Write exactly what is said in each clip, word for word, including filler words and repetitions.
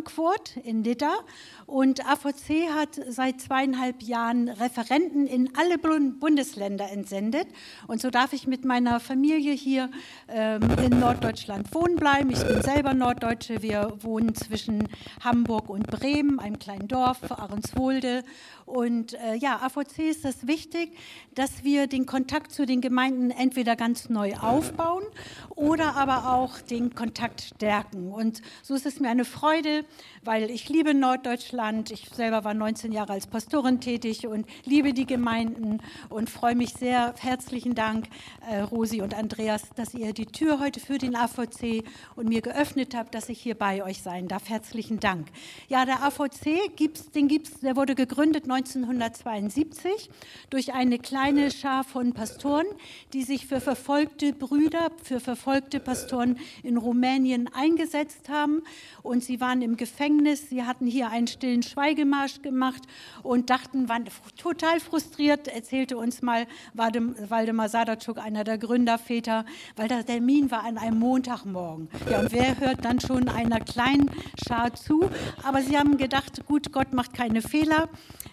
Frankfurt in Lidda und A V C hat seit zweieinhalb Jahren Referenten in alle Bundesländer entsendet und so darf ich mit meiner Familie hier ähm, in Norddeutschland wohnen bleiben. Ich bin selber Norddeutsche, wir wohnen zwischen Hamburg und Bremen, einem kleinen Dorf, Ahrenswohlde. Und äh, ja, A V C ist es wichtig, dass wir den Kontakt zu den Gemeinden entweder ganz neu aufbauen oder aber auch den Kontakt stärken. Und so ist es mir eine Freude, weil ich liebe Norddeutschland. Ich selber war neunzehn Jahre als Pastorin tätig und liebe die Gemeinden und freue mich sehr. Herzlichen Dank, äh, Rosi und Andreas, dass ihr die Tür heute für den A V C und mir geöffnet habt, dass ich hier bei euch sein darf. Herzlichen Dank. Ja, der A V C, gibt's, den gibt's, der wurde gegründet neunzehnhundertzweiundsiebzig durch eine kleine Schar von Pastoren, die sich für verfolgte Brüder, für verfolgte Pastoren in Rumänien eingesetzt haben. Und sie waren im Gefängnis, sie hatten hier einen stillen Schweigemarsch gemacht und dachten, waren total frustriert, erzählte uns mal Waldemar Sadatschuk, einer der Gründerväter, weil der Termin war an einem Montagmorgen. Ja, und wer hört dann schon einer kleinen Schar zu? Aber sie haben gedacht, gut, Gott macht keine Fehler.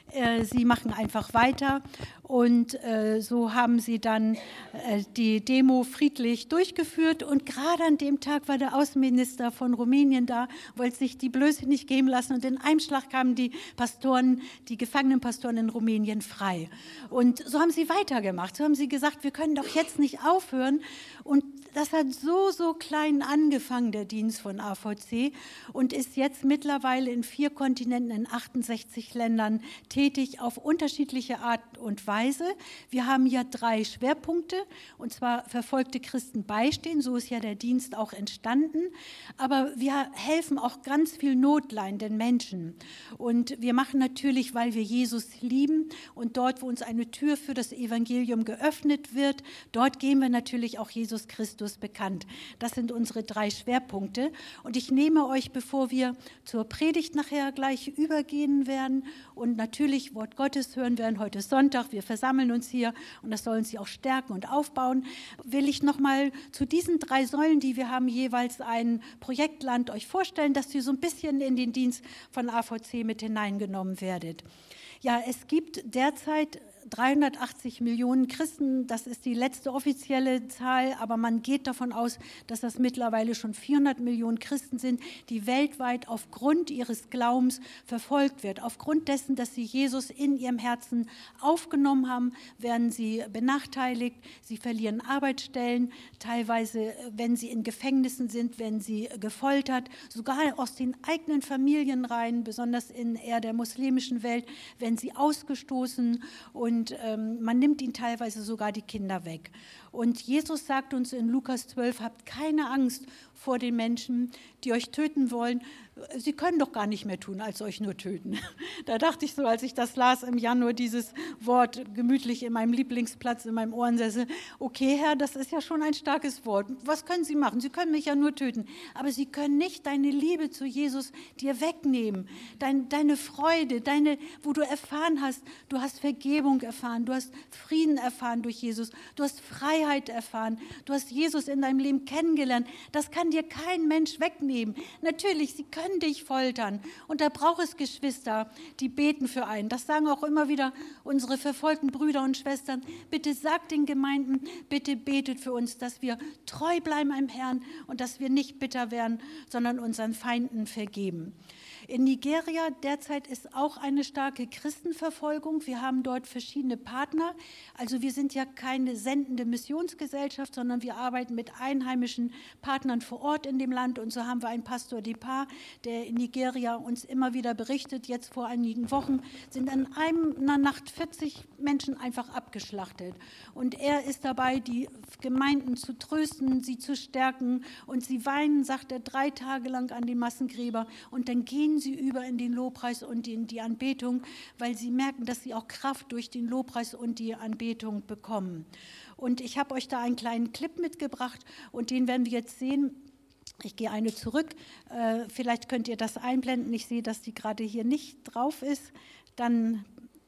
Sie machen einfach weiter und äh, so haben sie dann äh, die Demo friedlich durchgeführt und gerade an dem Tag war der Außenminister von Rumänien da, wollte sich die Blöße nicht geben lassen und in einem Schlag kamen die Pastoren, die gefangenen Pastoren in Rumänien frei. Und so haben sie weitergemacht, so haben sie gesagt, wir können doch jetzt nicht aufhören und das hat so, so klein angefangen, der Dienst von A V C und ist jetzt mittlerweile in vier Kontinenten, in achtundsechzig Ländern tätig auf unterschiedliche Art und Weise. Wir haben ja drei Schwerpunkte, und zwar verfolgte Christen beistehen, so ist ja der Dienst auch entstanden, aber wir helfen auch ganz viel notleidenden Menschen und wir machen natürlich, weil wir Jesus lieben und dort, wo uns eine Tür für das Evangelium geöffnet wird, dort geben wir natürlich auch Jesus Christus bekannt. Das sind unsere drei Schwerpunkte und ich nehme euch, bevor wir zur Predigt nachher gleich übergehen werden und natürlich Wort Gottes hören werden, heute ist Sonntag, wir versammeln uns hier und das soll uns ja auch stärken und aufbauen, will ich nochmal zu diesen drei Säulen, die wir haben, jeweils ein Projektland euch vorstellen, dass ihr so ein bisschen in den Dienst von A V C mit hineingenommen werdet. Ja, es gibt derzeit dreihundertachtzig Millionen Christen, das ist die letzte offizielle Zahl, aber man geht davon aus, dass das mittlerweile schon vierhundert Millionen Christen sind, die weltweit aufgrund ihres Glaubens verfolgt wird. Aufgrund dessen, dass sie Jesus in ihrem Herzen aufgenommen haben, werden sie benachteiligt, sie verlieren Arbeitsstellen, teilweise, wenn sie in Gefängnissen sind, werden sie gefoltert, sogar aus den eigenen Familienreihen, besonders in eher der muslimischen Welt, werden sie ausgestoßen und Und ähm, man nimmt ihnen teilweise sogar die Kinder weg. Und Jesus sagt uns in Lukas zwölf, habt keine Angst vor den Menschen, die euch töten wollen. Sie können doch gar nicht mehr tun, als euch nur töten. Da dachte ich so, als ich das las im Januar, dieses Wort gemütlich in meinem Lieblingsplatz, in meinem Ohrensessel, okay, Herr, das ist ja schon ein starkes Wort. Was können Sie machen? Sie können mich ja nur töten. Aber Sie können nicht deine Liebe zu Jesus dir wegnehmen. Dein, deine Freude, deine, wo du erfahren hast, du hast Vergebung erfahren, du hast Frieden erfahren durch Jesus, du hast Freiheit erfahren, du hast Jesus in deinem Leben kennengelernt. Das kann dir kein Mensch wegnehmen. Natürlich, sie können dich foltern. Und da braucht es Geschwister, die beten für einen. Das sagen auch immer wieder unsere verfolgten Brüder und Schwestern. Bitte sagt den Gemeinden, bitte betet für uns, dass wir treu bleiben am Herrn und dass wir nicht bitter werden, sondern unseren Feinden vergeben. In Nigeria derzeit ist auch eine starke Christenverfolgung. Wir haben dort verschiedene Partner. Also wir sind ja keine sendende Missionsgesellschaft, sondern wir arbeiten mit einheimischen Partnern vor Ort in dem Land. Und so haben wir einen Pastor Depar, der in Nigeria uns immer wieder berichtet. Jetzt vor einigen Wochen sind an einer Nacht vierzig Menschen einfach abgeschlachtet. Und er ist dabei, die Gemeinden zu trösten, sie zu stärken. Und sie weinen, sagt er, drei Tage lang an den Massengräber. Und dann gehen sie über in den Lobpreis und in die Anbetung, weil sie merken, dass sie auch Kraft durch den Lobpreis und die Anbetung bekommen. Und ich habe euch da einen kleinen Clip mitgebracht und den werden wir jetzt sehen. Ich gehe eine zurück, äh, vielleicht könnt ihr das einblenden. Ich sehe, dass die gerade hier nicht drauf ist. Dann,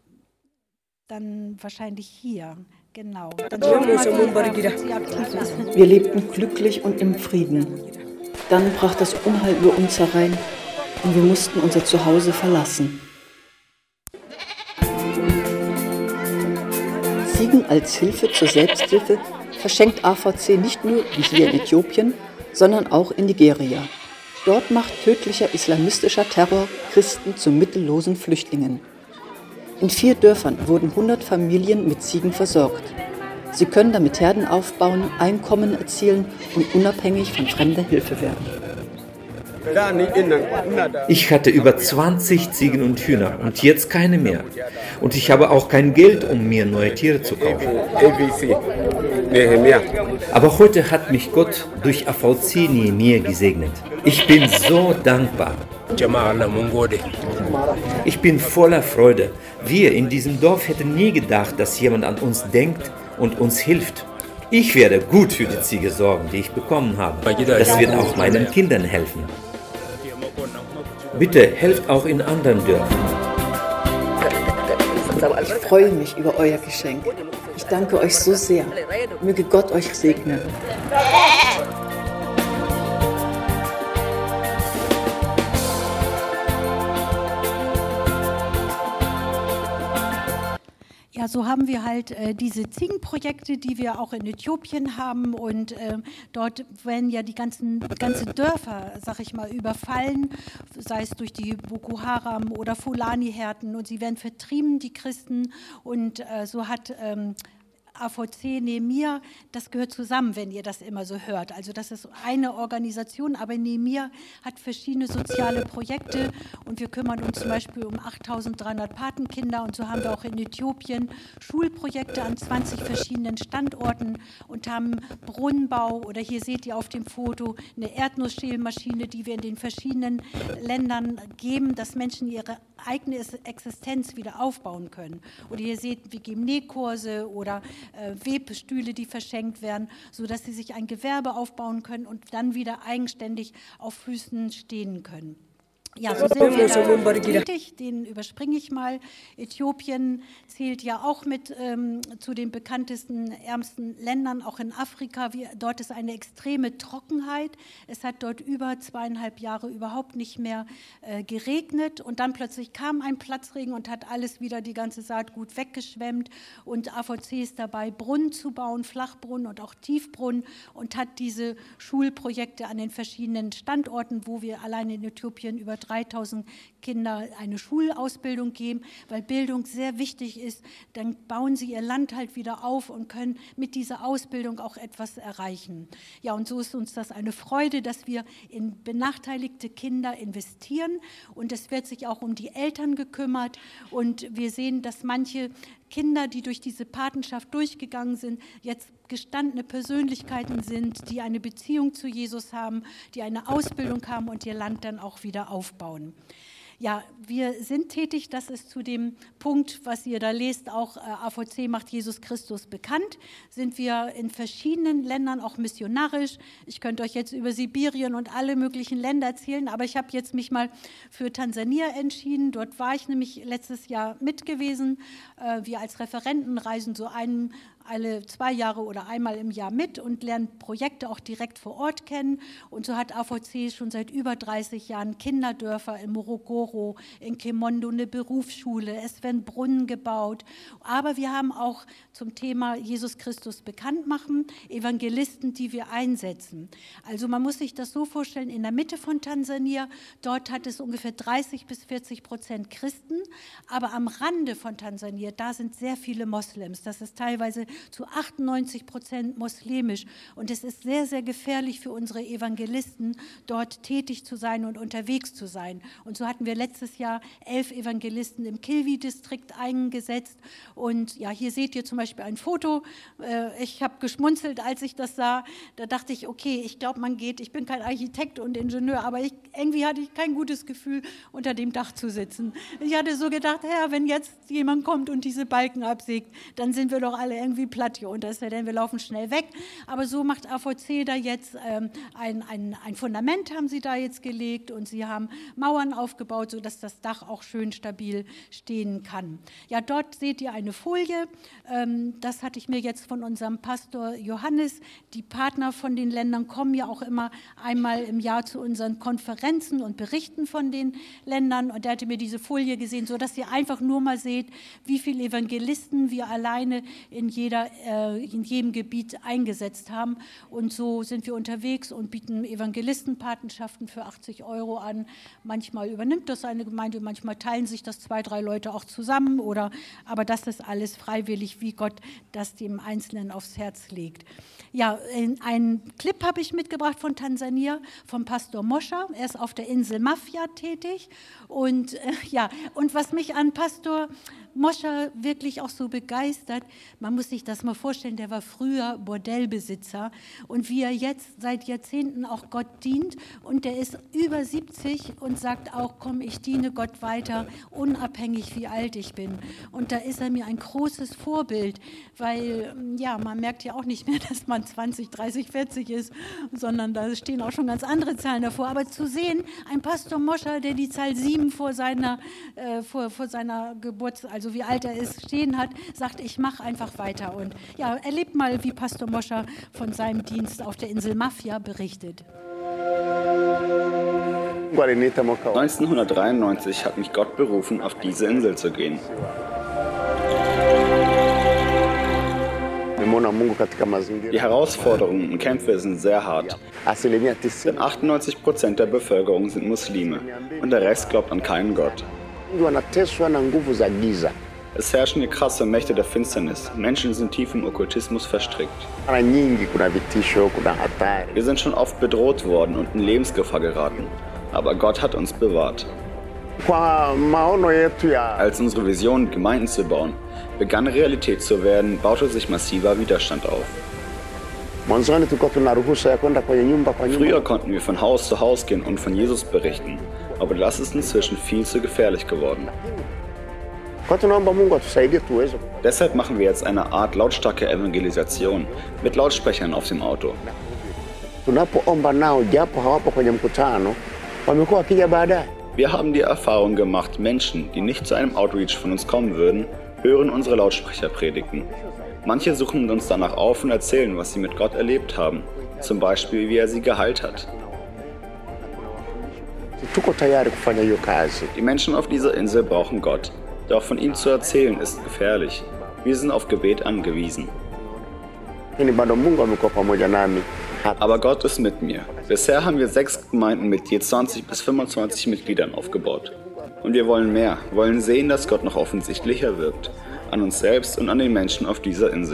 dann wahrscheinlich hier. Genau. Dann schauen wir mal, wie sie aktiv ist. Wir lebten glücklich und im Frieden. Dann brach das Unheil über uns herein. und wir mussten unser Zuhause verlassen. Ziegen als Hilfe zur Selbsthilfe verschenkt A V C nicht nur wie hier in Äthiopien, sondern auch in Nigeria. Dort macht tödlicher islamistischer Terror Christen zu mittellosen Flüchtlingen. In vier Dörfern wurden hundert Familien mit Ziegen versorgt. Sie können damit Herden aufbauen, Einkommen erzielen und unabhängig von fremder Hilfe werden. Ich hatte über zwanzig Ziegen und Hühner und jetzt keine mehr. Und ich habe auch kein Geld, um mir neue Tiere zu kaufen. Aber heute hat mich Gott durch A V C Nehemiah gesegnet. Ich bin so dankbar. Ich bin voller Freude. Wir in diesem Dorf hätten nie gedacht, dass jemand an uns denkt und uns hilft. Ich werde gut für die Ziege sorgen, die ich bekommen habe. Das wird auch meinen Kindern helfen. Bitte helft auch in anderen Dörfern. Ich freue mich über euer Geschenk. Ich danke euch so sehr. Möge Gott euch segnen. Ja, so haben wir halt äh, diese Ziegenprojekte, die wir auch in Äthiopien haben, und äh, dort werden ja die ganzen ganze Dörfer, sag ich mal, überfallen, sei es durch die Boko Haram oder Fulani-Härten, und sie werden vertrieben, die Christen, und äh, so hat ähm, A V C Nehemiah, das gehört zusammen, wenn ihr das immer so hört. Also das ist eine Organisation, aber Nehemiah hat verschiedene soziale Projekte, und wir kümmern uns zum Beispiel um achttausenddreihundert Patenkinder, und so haben wir auch in Äthiopien Schulprojekte an zwanzig verschiedenen Standorten und haben Brunnenbau, oder hier seht ihr auf dem Foto eine Erdnussschälmaschine, die wir in den verschiedenen Ländern geben, dass Menschen ihre eigene Existenz wieder aufbauen können. Oder ihr seht, wir geben Nähkurse oder äh, Webstühle, die verschenkt werden, sodass sie sich ein Gewerbe aufbauen können und dann wieder eigenständig auf Füßen stehen können. Ja, so sind wir da tätig, den überspringe ich mal. Äthiopien zählt ja auch mit ähm, zu den bekanntesten, ärmsten Ländern, auch in Afrika. Wir, dort ist eine extreme Trockenheit. Es hat dort über zweieinhalb Jahre überhaupt nicht mehr äh, geregnet, und dann plötzlich kam ein Platzregen und hat alles wieder, die ganze Saatgut weggeschwemmt, und A V C ist dabei, Brunnen zu bauen, Flachbrunnen und auch Tiefbrunnen, und hat diese Schulprojekte an den verschiedenen Standorten, wo wir allein in Äthiopien über dreitausend Kinder eine Schulausbildung geben, weil Bildung sehr wichtig ist. Dann bauen sie ihr Land halt wieder auf und können mit dieser Ausbildung auch etwas erreichen. Ja, und so ist uns das eine Freude, dass wir in benachteiligte Kinder investieren, und es wird sich auch um die Eltern gekümmert, und wir sehen, dass manche Kinder, die durch diese Patenschaft durchgegangen sind, jetzt gestandene Persönlichkeiten sind, die eine Beziehung zu Jesus haben, die eine Ausbildung haben und ihr Land dann auch wieder aufbauen. Ja, wir sind tätig, das ist zu dem Punkt, was ihr da lest, auch äh, A V C macht Jesus Christus bekannt, sind wir in verschiedenen Ländern auch missionarisch. Ich könnte euch jetzt über Sibirien und alle möglichen Länder erzählen, aber ich habe jetzt mich mal für Tansania entschieden. Dort war ich nämlich letztes Jahr mit gewesen. Äh, wir als Referenten reisen so einen alle zwei Jahre oder einmal im Jahr mit und lernen Projekte auch direkt vor Ort kennen. Und so hat A V C schon seit über dreißig Jahren Kinderdörfer in Morogoro, in Kemondo eine Berufsschule, es werden Brunnen gebaut. Aber wir haben auch zum Thema Jesus Christus bekannt machen, Evangelisten, die wir einsetzen. Also man muss sich das so vorstellen, in der Mitte von Tansania, dort hat es ungefähr dreißig bis vierzig Prozent Christen, aber am Rande von Tansania, da sind sehr viele Moslems. Das ist teilweise zu achtundneunzig Prozent muslimisch, und es ist sehr, sehr gefährlich für unsere Evangelisten, dort tätig zu sein und unterwegs zu sein. Und so hatten wir letztes Jahr elf Evangelisten im Kilwi-Distrikt eingesetzt, und ja, hier seht ihr zum Beispiel ein Foto. Ich habe geschmunzelt, als ich das sah. Da dachte ich, okay, ich glaube, man geht, ich bin kein Architekt und Ingenieur, aber ich, irgendwie hatte ich kein gutes Gefühl, unter dem Dach zu sitzen. Ich hatte so gedacht, Herr, wenn jetzt jemand kommt und diese Balken absägt, dann sind wir doch alle irgendwie wie platt hier unter ist, denn wir laufen schnell weg. Aber so macht A V C da jetzt ähm, ein, ein, ein Fundament, haben sie da jetzt gelegt und sie haben Mauern aufgebaut, sodass das Dach auch schön stabil stehen kann. Ja, dort seht ihr eine Folie. Ähm, das hatte ich mir jetzt von unserem Pastor Johannes. Die Partner von den Ländern kommen ja auch immer einmal im Jahr zu unseren Konferenzen und berichten von den Ländern. Und er hatte mir diese Folie gesehen, sodass ihr einfach nur mal seht, wie viele Evangelisten wir alleine in, jeder, äh, in jedem Gebiet eingesetzt haben. Und so sind wir unterwegs und bieten Evangelistenpatenschaften für achtzig Euro an. Manchmal übernimmt das eine Gemeinde, manchmal teilen sich das zwei, drei Leute auch zusammen. Oder, aber das ist alles freiwillig, wie Gott das dem Einzelnen aufs Herz legt. Ja, einen Clip habe ich mitgebracht von Tansania, vom Pastor Moscha. Er ist auf der Insel Mafia tätig. Und, äh, ja, und was mich an Pastor Moscha wirklich auch so begeistert, man muss sich das mal vorstellen, der war früher Bordellbesitzer und wie er jetzt seit Jahrzehnten auch Gott dient und der ist über siebzig und sagt auch, komm, ich diene Gott weiter, unabhängig wie alt ich bin. Und da ist er mir ein großes Vorbild, weil ja, man merkt ja auch nicht mehr, dass man zwanzig, dreißig, vierzig ist, sondern da stehen auch schon ganz andere Zahlen davor. Aber zu sehen, ein Pastor Moscha, der die Zahl sieben vor seiner, äh, vor, vor seiner Geburt, also wie alt er ist, stehen hat, sagt, ich mache einfach weiter. Und ja, erlebt mal, wie Pastor Moscha von seinem Dienst auf der Insel Mafia berichtet. neunzehnhundertdreiundneunzig hat mich Gott berufen, auf diese Insel zu gehen. Die Herausforderungen und Kämpfe sind sehr hart. Denn achtundneunzig Prozent der Bevölkerung sind Muslime und der Rest glaubt an keinen Gott. Es herrschen hier krasse Mächte der Finsternis. Menschen sind tief im Okkultismus verstrickt. Wir sind schon oft bedroht worden und in Lebensgefahr geraten. Aber Gott hat uns bewahrt. Als unsere Vision, Gemeinden zu bauen, begann Realität zu werden, baute sich massiver Widerstand auf. Früher konnten wir von Haus zu Haus gehen und von Jesus berichten, aber das ist inzwischen viel zu gefährlich geworden. Deshalb machen wir jetzt eine Art lautstarke Evangelisation mit Lautsprechern auf dem Auto. Wir haben die Erfahrung gemacht, Menschen, die nicht zu einem Outreach von uns kommen würden, hören unsere Lautsprecherpredigten. Manche suchen uns danach auf und erzählen, was sie mit Gott erlebt haben, zum Beispiel, wie er sie geheilt hat. Die Menschen auf dieser Insel brauchen Gott, doch von ihm zu erzählen ist gefährlich. Wir sind auf Gebet angewiesen. Aber Gott ist mit mir. Bisher haben wir sechs Gemeinden mit je zwanzig bis fünfundzwanzig Mitgliedern aufgebaut. Und wir wollen mehr, wollen sehen, dass Gott noch offensichtlicher wirkt. An uns selbst und an den Menschen auf dieser Insel.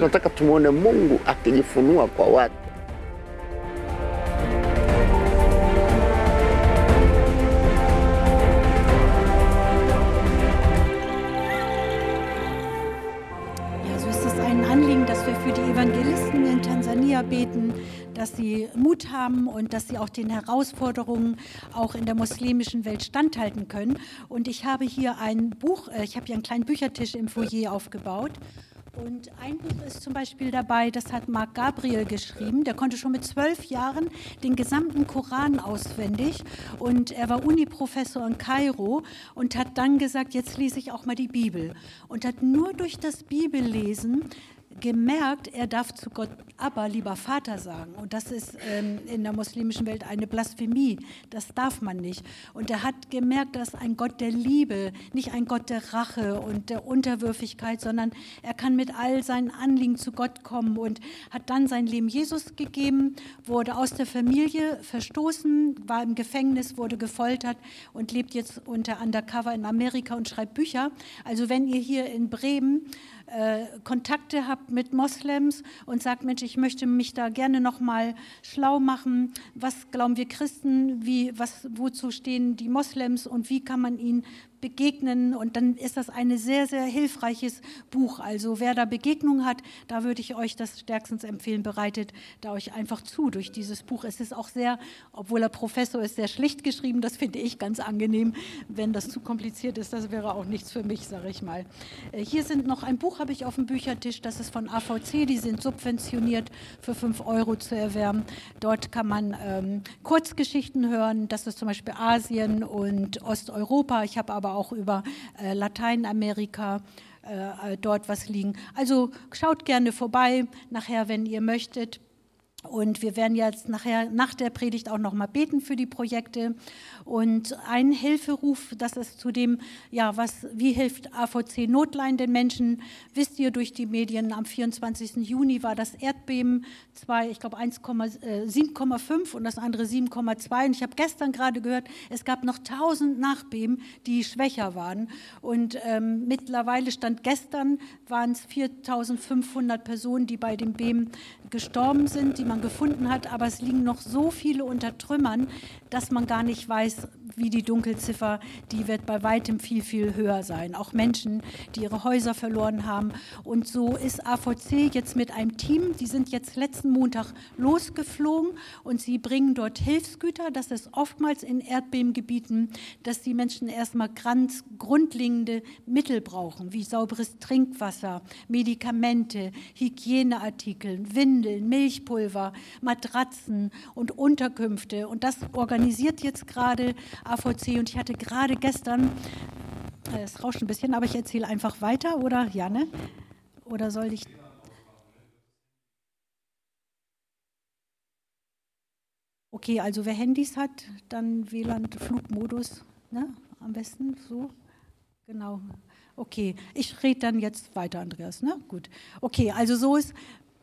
Beten, dass sie Mut haben und dass sie auch den Herausforderungen auch in der muslimischen Welt standhalten können. Und ich habe hier ein Buch, ich habe hier einen kleinen Büchertisch im Foyer aufgebaut. Und ein Buch ist zum Beispiel dabei, das hat Mark Gabriel geschrieben. Der konnte schon mit zwölf Jahren den gesamten Koran auswendig. Und er war Uni-Professor in Kairo und hat dann gesagt, jetzt lese ich auch mal die Bibel. Und hat nur durch das Bibellesen gemerkt, er darf zu Gott Abba, lieber Vater sagen. Und das ist ähm, in der muslimischen Welt eine Blasphemie. Das darf man nicht. Und er hat gemerkt, dass ein Gott der Liebe, nicht ein Gott der Rache und der Unterwürfigkeit, sondern er kann mit all seinen Anliegen zu Gott kommen und hat dann sein Leben Jesus gegeben, wurde aus der Familie verstoßen, war im Gefängnis, wurde gefoltert und lebt jetzt unter Undercover in Amerika und schreibt Bücher. Also wenn ihr hier in Bremen äh, Kontakte habt mit Moslems und sagt, Mensch, ich möchte mich da gerne noch mal schlau machen. Was glauben wir Christen? Wie, was, wozu stehen die Moslems und wie kann man ihnen begegnen und dann ist das ein sehr, sehr hilfreiches Buch. Also wer da Begegnung hat, da würde ich euch das stärkstens empfehlen, bereitet da euch einfach zu durch dieses Buch. Es ist auch sehr, obwohl er Professor ist, sehr schlicht geschrieben, das finde ich ganz angenehm. Wenn das zu kompliziert ist, das wäre auch nichts für mich, sage ich mal. Hier sind noch ein Buch, habe ich auf dem Büchertisch, das ist von A V C, die sind subventioniert für fünf Euro zu erwärmen. Dort kann man ähm, Kurzgeschichten hören, das ist zum Beispiel Asien und Osteuropa. Ich habe aber auch über äh, Lateinamerika äh, dort was liegen. Also schaut gerne vorbei, nachher, wenn ihr möchtet. Und wir werden jetzt nachher nach der Predigt auch noch mal beten für die Projekte. Und ein Hilferuf, das ist zu dem, ja, was, wie hilft A V C notleidenden Menschen? Wisst ihr durch die Medien, am vierundzwanzigsten Juni war das Erdbeben, zwei, ich glaube sieben Komma fünf und das andere sieben Komma zwei. Und ich habe gestern gerade gehört, es gab noch tausend Nachbeben, die schwächer waren. Und ähm, mittlerweile stand gestern, waren es viertausendfünfhundert Personen, die bei dem Beben gestorben sind, die man gefunden hat, aber es liegen noch so viele unter Trümmern, dass man gar nicht weiß, wie die Dunkelziffer, die wird bei weitem viel, viel höher sein. Auch Menschen, die ihre Häuser verloren haben. Und so ist A V C jetzt mit einem Team, die sind jetzt letzten Montag losgeflogen und sie bringen dort Hilfsgüter. Das ist oftmals in Erdbebengebieten, dass die Menschen erstmal ganz grundlegende Mittel brauchen, wie sauberes Trinkwasser, Medikamente, Hygieneartikel, Windeln, Milchpulver, Matratzen und Unterkünfte. Und das organisiert jetzt gerade A V C. Und ich hatte gerade gestern, es rauscht ein bisschen, aber ich erzähle einfach weiter, oder? Ja, ne? Oder soll ich... Okay, also wer Handys hat, dann W L A N-Flugmodus, ne? Am besten so. Genau. Okay, ich rede dann jetzt weiter, Andreas, ne? Gut. Okay, also so ist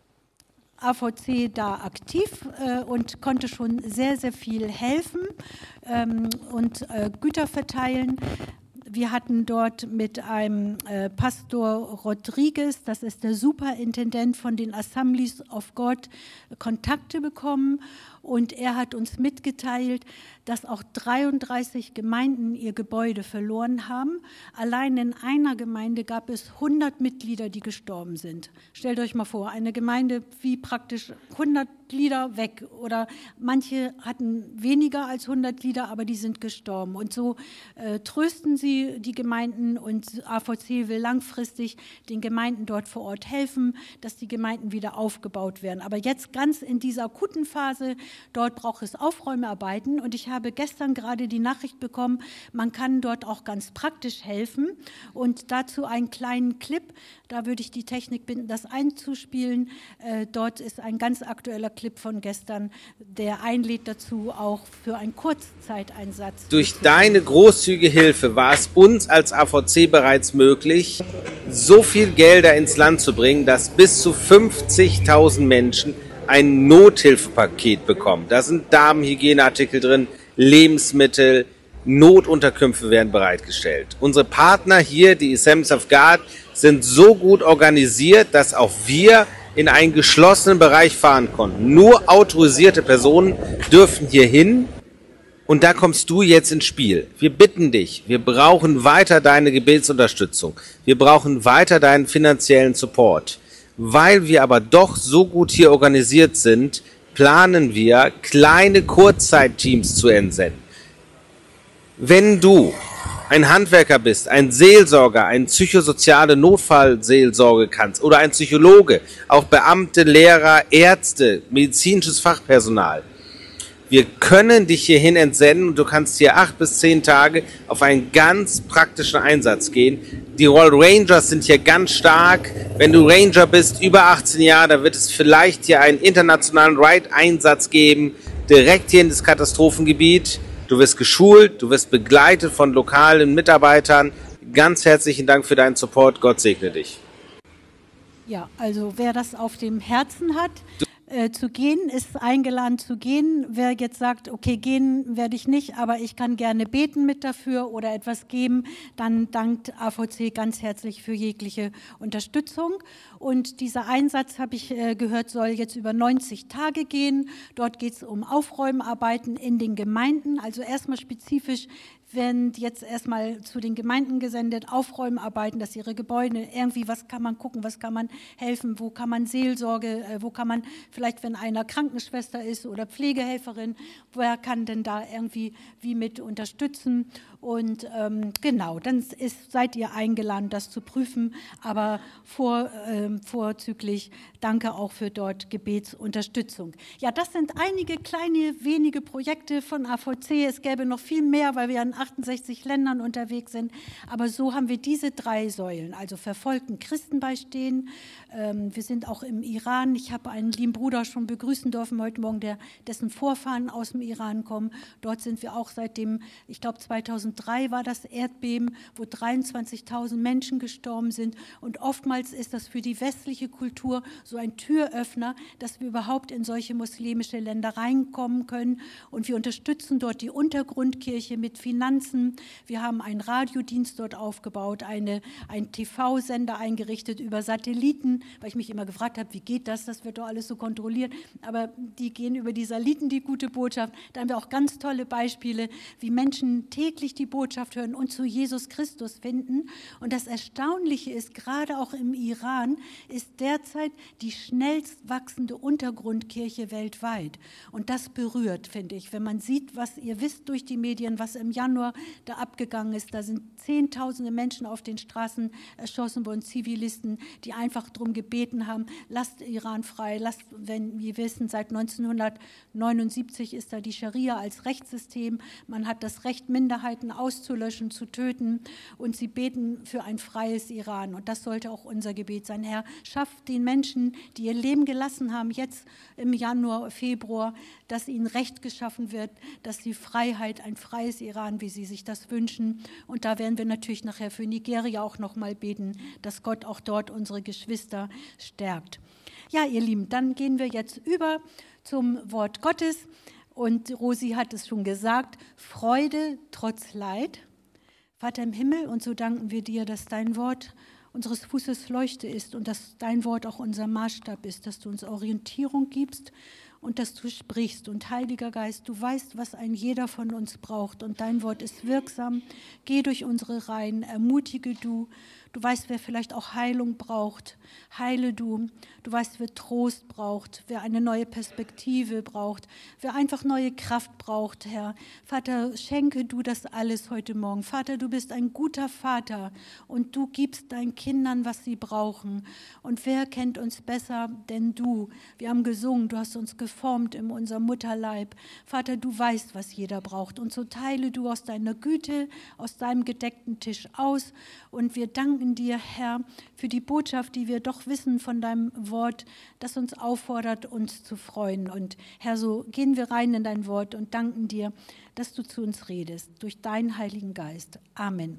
A V C da aktiv äh, und konnte schon sehr, sehr viel helfen ähm, und äh, Güter verteilen. Wir hatten dort mit einem äh, Pastor Rodriguez, das ist der Superintendent von den Assemblies of God, Kontakte bekommen. Und er hat uns mitgeteilt, dass auch dreiunddreißig Gemeinden ihr Gebäude verloren haben. Allein in einer Gemeinde gab es hundert Mitglieder, die gestorben sind. Stellt euch mal vor, eine Gemeinde wie praktisch hundert Glieder weg. Oder manche hatten weniger als hundert Glieder, aber die sind gestorben. Und so äh, trösten sie die Gemeinden und A V C will langfristig den Gemeinden dort vor Ort helfen, dass die Gemeinden wieder aufgebaut werden. Aber jetzt ganz in dieser akuten Phase, dort braucht es Aufräumarbeiten und ich habe gestern gerade die Nachricht bekommen, man kann dort auch ganz praktisch helfen und dazu einen kleinen Clip, da würde ich die Technik bitten, das einzuspielen. Äh, dort ist ein ganz aktueller Clip von gestern, der einlädt dazu, auch für einen Kurzzeiteinsatz. Durch deine großzügige Hilfe war es uns als A V C bereits möglich, so viel Gelder ins Land zu bringen, dass bis zu fünfzigtausend Menschen ein Nothilfepaket bekommen. Da sind Damenhygieneartikel drin, Lebensmittel, Notunterkünfte werden bereitgestellt. Unsere Partner hier, die Assemblies of God, sind so gut organisiert, dass auch wir in einen geschlossenen Bereich fahren konnten. Nur autorisierte Personen dürfen hier hin und da kommst du jetzt ins Spiel. Wir bitten dich, wir brauchen weiter deine Gebetsunterstützung. Wir brauchen weiter deinen finanziellen Support. Weil wir aber doch so gut hier organisiert sind, planen wir, kleine Kurzzeitteams zu entsenden. Wenn du ein Handwerker bist, ein Seelsorger, ein psychosoziale Notfallseelsorge kannst oder ein Psychologe, auch Beamte, Lehrer, Ärzte, medizinisches Fachpersonal, wir können dich hierhin entsenden und du kannst hier acht bis zehn Tage auf einen ganz praktischen Einsatz gehen. Die Royal Rangers sind hier ganz stark. Wenn du Ranger bist, über achtzehn Jahre, da wird es vielleicht hier einen internationalen Ride-Einsatz geben, direkt hier in das Katastrophengebiet. Du wirst geschult, du wirst begleitet von lokalen Mitarbeitern. Ganz herzlichen Dank für deinen Support. Gott segne dich. Ja, also wer das auf dem Herzen hat, äh, zu gehen, ist eingeladen zu gehen. Wer jetzt sagt, okay, gehen werde ich nicht, aber ich kann gerne beten mit dafür oder etwas geben, dann dankt A V C ganz herzlich für jegliche Unterstützung. Und dieser Einsatz, habe ich äh, gehört, soll jetzt über neunzig Tage gehen. Dort geht es um Aufräumarbeiten in den Gemeinden, also erstmal spezifisch werden jetzt erstmal zu den Gemeinden gesendet, Aufräumarbeiten, dass ihre Gebäude irgendwie, was kann man gucken, was kann man helfen, wo kann man Seelsorge, wo kann man vielleicht, wenn einer Krankenschwester ist oder Pflegehelferin, wer kann denn da irgendwie wie mit unterstützen? Und ähm, genau, dann ist, seid ihr eingeladen, das zu prüfen, aber vor, ähm, vorzüglich danke auch für dort Gebetsunterstützung. Ja, das sind einige kleine, wenige Projekte von A V C. Es gäbe noch viel mehr, weil wir in achtundsechzig Ländern unterwegs sind. Aber so haben wir diese drei Säulen, also verfolgten Christen beistehen. Ähm, wir sind auch im Iran. Ich habe einen lieben Bruder schon begrüßen dürfen heute Morgen, der, dessen Vorfahren aus dem Iran kommen. Dort sind wir auch seit dem, ich glaube zweitausenddrei war das Erdbeben, wo dreiundzwanzigtausend Menschen gestorben sind. Und oftmals ist das für die westliche Kultur so ein Türöffner, dass wir überhaupt in solche muslimische Länder reinkommen können. Und wir unterstützen dort die Untergrundkirche mit Finanzen. Wir haben einen Radiodienst dort aufgebaut, eine, einen T V-Sender eingerichtet über Satelliten, weil ich mich immer gefragt habe, wie geht das? Das wird doch alles so kontrolliert. Aber die gehen über die Satelliten, die gute Botschaft. Da haben wir auch ganz tolle Beispiele, wie Menschen täglich die Botschaft hören und zu Jesus Christus finden. Und das Erstaunliche ist, gerade auch im Iran, ist derzeit die schnellst wachsende Untergrundkirche weltweit. Und das berührt, finde ich, wenn man sieht, was ihr wisst durch die Medien, was im Januar da abgegangen ist. Da sind Zehntausende Menschen auf den Straßen erschossen worden, Zivilisten, die einfach darum gebeten haben, lasst Iran frei, lasst, wenn wir wissen, seit neunzehnhundertneunundsiebzig ist da die Scharia als Rechtssystem. Man hat das Recht, Minderheiten auszulöschen, zu töten. Und sie beten für ein freies Iran. Und das sollte auch unser Gebet sein. Herr, schafft den Menschen, die ihr Leben gelassen haben, jetzt im Januar, Februar, dass ihnen Recht geschaffen wird, dass die Freiheit, ein freies Iran, wie sie sich das wünschen. Und da werden wir natürlich nachher für Nigeria auch noch mal beten, dass Gott auch dort unsere Geschwister stärkt. Ja, ihr Lieben, dann gehen wir jetzt über zum Wort Gottes. Und Rosi hat es schon gesagt, Freude trotz Leid. Vater im Himmel, und so danken wir dir, dass dein Wort unseres Fußes Leuchte ist und dass dein Wort auch unser Maßstab ist, dass du uns Orientierung gibst und dass du sprichst. Und Heiliger Geist, du weißt, was ein jeder von uns braucht und dein Wort ist wirksam. Geh durch unsere Reihen, ermutige du. Du weißt, wer vielleicht auch Heilung braucht. Heile du. Du weißt, wer Trost braucht, wer eine neue Perspektive braucht, wer einfach neue Kraft braucht, Herr. Vater, schenke du das alles heute Morgen. Vater, du bist ein guter Vater und du gibst deinen Kindern, was sie brauchen. Und wer kennt uns besser denn du? Wir haben gesungen, du hast uns geformt in unserem Mutterleib. Vater, du weißt, was jeder braucht. Und so teile du aus deiner Güte, aus deinem gedeckten Tisch aus. Und wir danken dir, Herr, für die Botschaft, die wir doch wissen von deinem Wort, das uns auffordert, uns zu freuen. Und Herr, so gehen wir rein in dein Wort und danken dir, dass du zu uns redest, durch deinen Heiligen Geist. Amen.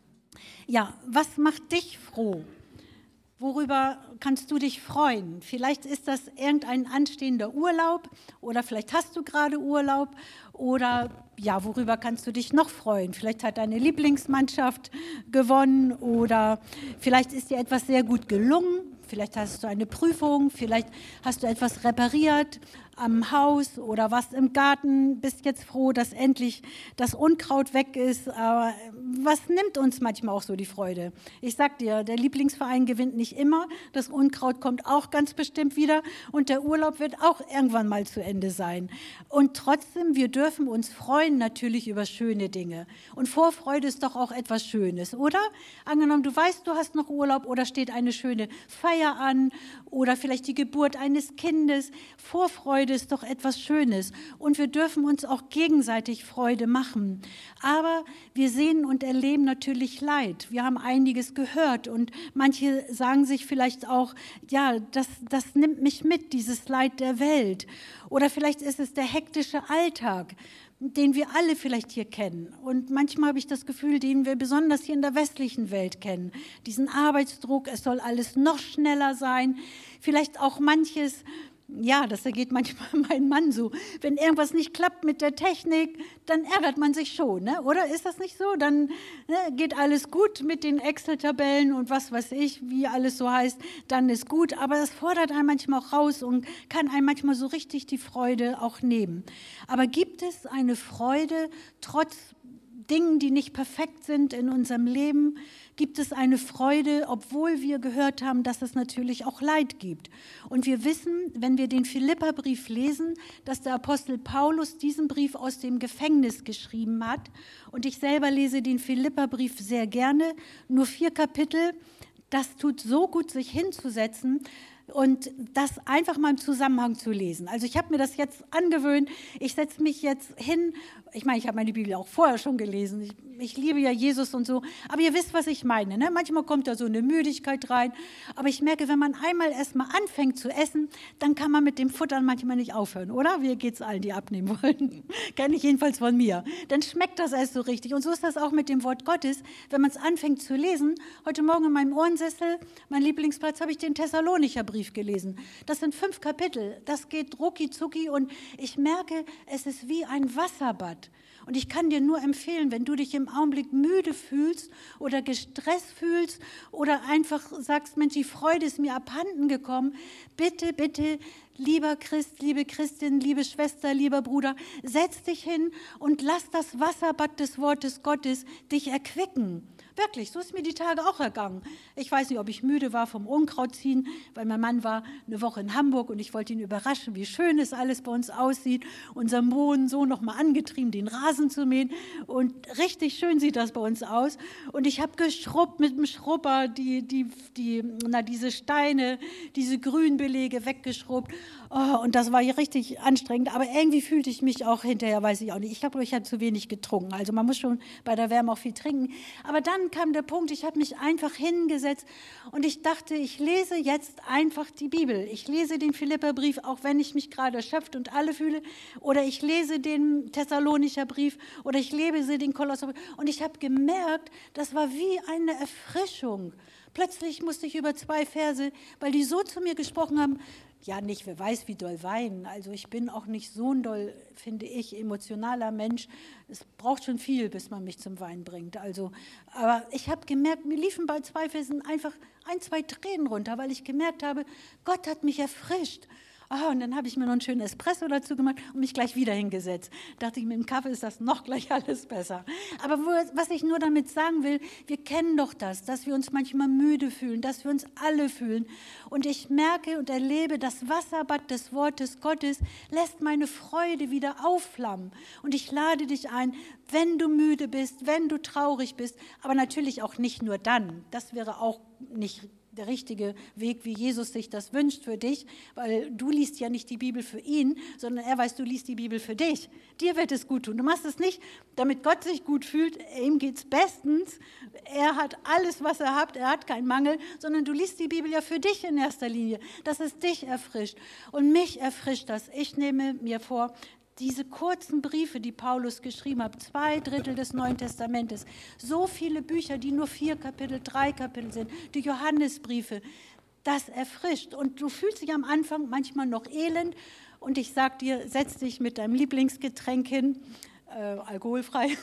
Ja, was macht dich froh? Worüber kannst du dich freuen? Vielleicht ist das irgendein anstehender Urlaub oder vielleicht hast du gerade Urlaub oder ja, worüber kannst du dich noch freuen? Vielleicht hat deine Lieblingsmannschaft gewonnen oder vielleicht ist dir etwas sehr gut gelungen. Vielleicht hast du eine Prüfung, vielleicht hast du etwas repariert am Haus oder was im Garten, bist jetzt froh, dass endlich das Unkraut weg ist. Aber was nimmt uns manchmal auch so die Freude? Ich sag dir, der Lieblingsverein gewinnt nicht immer, das Unkraut kommt auch ganz bestimmt wieder und der Urlaub wird auch irgendwann mal zu Ende sein. Und trotzdem, wir dürfen uns freuen natürlich über schöne Dinge. Und Vorfreude ist doch auch etwas Schönes, oder? Angenommen, du weißt, du hast noch Urlaub oder steht eine schöne Feier an oder vielleicht die Geburt eines Kindes. Vorfreude ist doch etwas Schönes und wir dürfen uns auch gegenseitig Freude machen. Aber wir sehen und erleben natürlich Leid. Wir haben einiges gehört und manche sagen sich vielleicht auch, ja, das, das nimmt mich mit, dieses Leid der Welt. Oder vielleicht ist es der hektische Alltag, den wir alle vielleicht hier kennen. Und manchmal habe ich das Gefühl, den wir besonders hier in der westlichen Welt kennen. Diesen Arbeitsdruck, es soll alles noch schneller sein. Vielleicht auch manches, ja, das ergeht manchmal meinem Mann so. Wenn irgendwas nicht klappt mit der Technik, dann ärgert man sich schon, ne? Oder ist das nicht so? Dann ne, geht alles gut mit den Excel-Tabellen und was weiß ich, wie alles so heißt, dann ist gut. Aber das fordert einen manchmal auch raus und kann einem manchmal so richtig die Freude auch nehmen. Aber gibt es eine Freude trotz Dingen, die nicht perfekt sind in unserem Leben, gibt es eine Freude, obwohl wir gehört haben, dass es natürlich auch Leid gibt. Und wir wissen, wenn wir den Philipperbrief lesen, dass der Apostel Paulus diesen Brief aus dem Gefängnis geschrieben hat. Und ich selber lese den Philipperbrief sehr gerne, nur vier Kapitel. Das tut so gut, sich hinzusetzen und das einfach mal im Zusammenhang zu lesen. Also ich habe mir das jetzt angewöhnt, ich setze mich jetzt hin, ich meine, ich habe meine Bibel auch vorher schon gelesen, ich, ich liebe ja Jesus und so, aber ihr wisst, was ich meine, ne? Manchmal kommt da so eine Müdigkeit rein, aber ich merke, wenn man einmal erstmal anfängt zu essen, dann kann man mit dem Futtern manchmal nicht aufhören, oder? Wie geht's allen, die abnehmen wollen? Kenne ich jedenfalls von mir. Dann schmeckt das erst so richtig und so ist das auch mit dem Wort Gottes, wenn man es anfängt zu lesen. Heute Morgen in meinem Ohrensessel, mein Lieblingsplatz, habe ich den Thessalonicher Brief gelesen. Das sind fünf Kapitel, das geht rucki zucki und ich merke, es ist wie ein Wasserbad. Und ich kann dir nur empfehlen, wenn du dich im Augenblick müde fühlst oder gestresst fühlst oder einfach sagst, Mensch, die Freude ist mir abhanden gekommen, bitte, bitte, lieber Christ, liebe Christin, liebe Schwester, lieber Bruder, setz dich hin und lass das Wasserbad des Wortes Gottes dich erquicken. Wirklich, so ist mir die Tage auch ergangen. Ich weiß nicht, ob ich müde war vom Unkrautziehen, weil mein Mann war eine Woche in Hamburg und ich wollte ihn überraschen, wie schön es alles bei uns aussieht. Unser Sohn so noch mal angetrieben, den Rasen zu mähen und richtig schön sieht das bei uns aus. Und ich habe geschrubbt mit dem Schrubber die, die, die, na, diese Steine, diese Grünbelege weggeschrubbt. Oh, und das war hier richtig anstrengend, aber irgendwie fühlte ich mich auch hinterher, weiß ich auch nicht. Ich glaube, ich habe zu wenig getrunken. Also man muss schon bei der Wärme auch viel trinken. Aber dann kam der Punkt, ich habe mich einfach hingesetzt und ich dachte, ich lese jetzt einfach die Bibel. Ich lese den Philipperbrief, auch wenn ich mich gerade erschöpft und alle fühle, oder ich lese den Thessalonicher Brief oder ich lese den Kolosserbrief. Und ich habe gemerkt, das war wie eine Erfrischung. Plötzlich musste ich über zwei Verse, weil die so zu mir gesprochen haben, ja, nicht, wer weiß, wie doll weinen. Also ich bin auch nicht so ein doll, finde ich, emotionaler Mensch. Es braucht schon viel, bis man mich zum Weinen bringt. Also, aber ich habe gemerkt, mir liefen bei zwei Versen einfach ein, zwei Tränen runter, weil ich gemerkt habe, Gott hat mich erfrischt. Ah, und dann habe ich mir noch einen schönen Espresso dazu gemacht und mich gleich wieder hingesetzt. Dachte ich, mit dem Kaffee ist das noch gleich alles besser. Aber wo, was ich nur damit sagen will, wir kennen doch das, dass wir uns manchmal müde fühlen, dass wir uns alle fühlen. Und ich merke und erlebe, das Wasserbad des Wortes Gottes lässt meine Freude wieder aufflammen. Und ich lade dich ein, wenn du müde bist, wenn du traurig bist, aber natürlich auch nicht nur dann. Das wäre auch nicht der richtige Weg, wie Jesus sich das wünscht für dich, weil du liest ja nicht die Bibel für ihn, sondern er weiß, du liest die Bibel für dich. Dir wird es gut tun. Du machst es nicht, damit Gott sich gut fühlt, ihm geht's bestens, er hat alles, was er hat, er hat keinen Mangel, sondern du liest die Bibel ja für dich in erster Linie, dass es dich erfrischt. Und mich erfrischt das. Ich nehme mir vor, diese kurzen Briefe, die Paulus geschrieben hat, zwei Drittel des Neuen Testamentes, so viele Bücher, die nur vier Kapitel, drei Kapitel sind, die Johannesbriefe, das erfrischt. Und du fühlst dich am Anfang manchmal noch elend und ich sag dir, setz dich mit deinem Lieblingsgetränk hin, äh, alkoholfrei,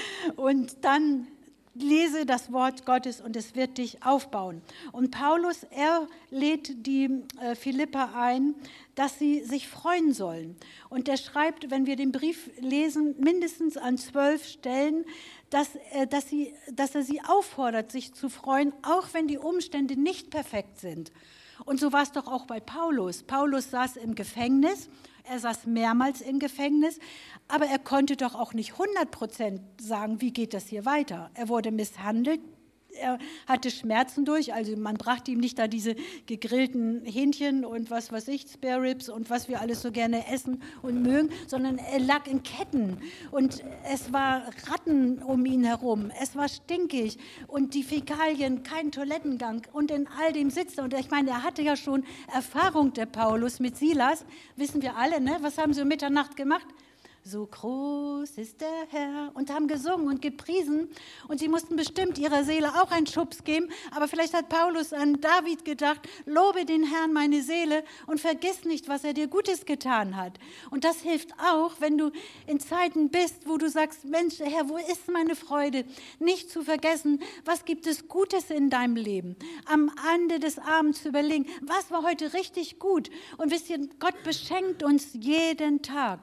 und dann lese das Wort Gottes und es wird dich aufbauen. Und Paulus, er lädt die äh, Philipper ein, dass sie sich freuen sollen. Und er schreibt, wenn wir den Brief lesen, mindestens an zwölf Stellen, dass, äh, dass, sie, dass er sie auffordert, sich zu freuen, auch wenn die Umstände nicht perfekt sind. Und so war es doch auch bei Paulus. Paulus saß im Gefängnis, er saß mehrmals im Gefängnis, aber er konnte doch auch nicht hundert Prozent sagen, wie geht das hier weiter. Er wurde misshandelt, er hatte Schmerzen durch, also man brachte ihm nicht da diese gegrillten Hähnchen und was weiß ich, Spare Ribs und was wir alles so gerne essen und mögen, sondern er lag in Ketten und es war Ratten um ihn herum, es war stinkig und die Fäkalien, kein Toilettengang und in all dem sitzt er. Und ich meine, er hatte ja schon Erfahrung, der Paulus, mit Silas, wissen wir alle, ne? Was haben sie um Mitternacht gemacht? So groß ist der Herr, und haben gesungen und gepriesen und sie mussten bestimmt ihrer Seele auch einen Schubs geben, aber vielleicht hat Paulus an David gedacht, lobe den Herrn meine Seele und vergiss nicht, was er dir Gutes getan hat. Und das hilft auch, wenn du in Zeiten bist, wo du sagst, Mensch, Herr, wo ist meine Freude? Nicht zu vergessen, was gibt es Gutes in deinem Leben? Am Ende des Abends zu überlegen, was war heute richtig gut? Und wisst ihr, Gott beschenkt uns jeden Tag.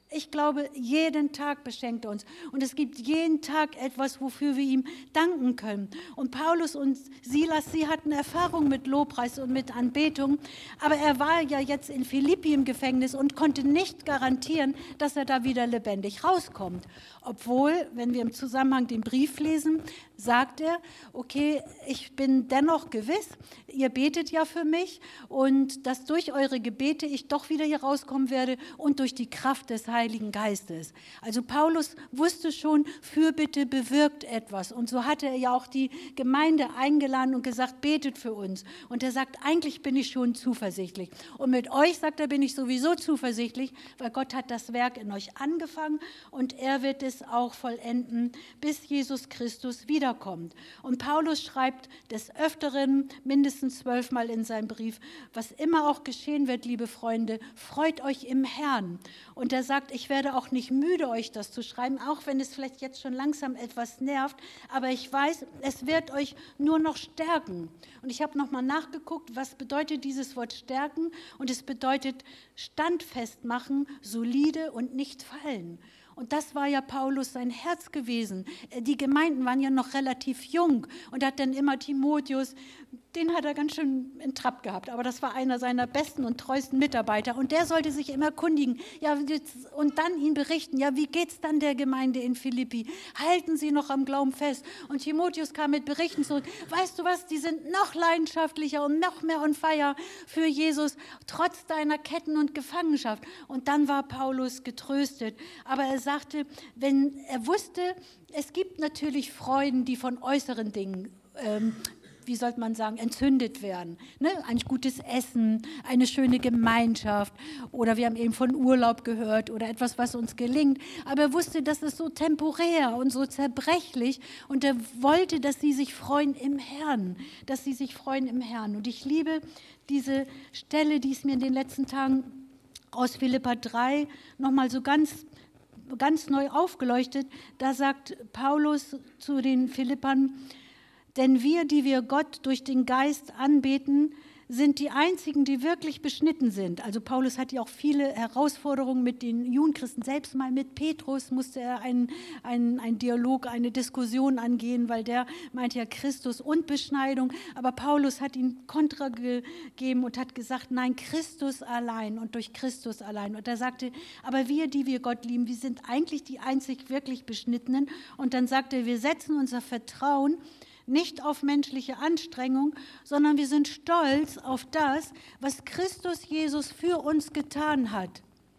Ich glaube, jeden Tag beschenkt er uns. Und es gibt jeden Tag etwas, wofür wir ihm danken können. Und Paulus und Silas, sie hatten Erfahrung mit Lobpreis und mit Anbetung. Aber er war ja jetzt in Philippi im Gefängnis und konnte nicht garantieren, dass er da wieder lebendig rauskommt. Obwohl, wenn wir im Zusammenhang den Brief lesen, sagt er, okay, ich bin dennoch gewiss, ihr betet ja für mich und dass durch eure Gebete ich doch wieder hier rauskommen werde und durch die Kraft des Heiligen Geistes. Also Paulus wusste schon, Fürbitte bewirkt etwas. Und so hatte er ja auch die Gemeinde eingeladen und gesagt, betet für uns. Und er sagt, eigentlich bin ich schon zuversichtlich. Und mit euch, sagt er, bin ich sowieso zuversichtlich, weil Gott hat das Werk in euch angefangen und er wird es auch vollenden, bis Jesus Christus wiederkommt. Und Paulus schreibt des Öfteren, mindestens zwölfmal in seinem Brief, was immer auch geschehen wird, liebe Freunde, freut euch im Herrn. Und er sagt, ich werde auch nicht müde, euch das zu schreiben, auch wenn es vielleicht jetzt schon langsam etwas nervt, aber ich weiß, es wird euch nur noch stärken. Und ich habe nochmal nachgeguckt, was bedeutet dieses Wort stärken? Und es bedeutet standfest machen, solide und nicht fallen. Und das war ja Paulus sein Herz gewesen. Die Gemeinden waren ja noch relativ jung und hat dann immer Timotheus, den hat er ganz schön in Trab gehabt, aber das war einer seiner besten und treuesten Mitarbeiter und der sollte sich immer kundigen ja, und dann ihn berichten, ja, wie geht es dann der Gemeinde in Philippi? Halten sie noch am Glauben fest? Und Timotheus kam mit Berichten zurück, weißt du was, die sind noch leidenschaftlicher und noch mehr on fire für Jesus, trotz deiner Ketten und Gefangenschaft. Und dann war Paulus getröstet, aber er sagte, wenn er wusste, es gibt natürlich Freuden, die von äußeren Dingen ähm, wie sollte man sagen, entzündet werden. Ne? Ein gutes Essen, eine schöne Gemeinschaft oder wir haben eben von Urlaub gehört oder etwas, was uns gelingt. Aber er wusste, das ist so temporär und so zerbrechlich und er wollte, dass sie sich freuen im Herrn, dass sie sich freuen im Herrn. Und ich liebe diese Stelle, die ist mir in den letzten Tagen aus Philipper drei nochmal so ganz ganz neu aufgeleuchtet. Da sagt Paulus zu den Philippern, denn wir, die wir Gott durch den Geist anbeten, sind die Einzigen, die wirklich beschnitten sind. Also Paulus hatte ja auch viele Herausforderungen mit den Judenchristen. Selbst mal mit Petrus musste er einen, einen, einen Dialog, eine Diskussion angehen, weil der meinte ja Christus und Beschneidung. Aber Paulus hat ihm Kontra gegeben und hat gesagt, nein, Christus allein und durch Christus allein. Und er sagte, aber wir, die wir Gott lieben, wir sind eigentlich die einzig wirklich Beschnittenen. Und dann sagte er, wir setzen unser Vertrauen nicht auf menschliche Anstrengung, sondern wir sind stolz auf das, was Christus Jesus für uns getan hat.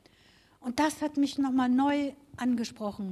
Und das hat mich nochmal neu angesprochen.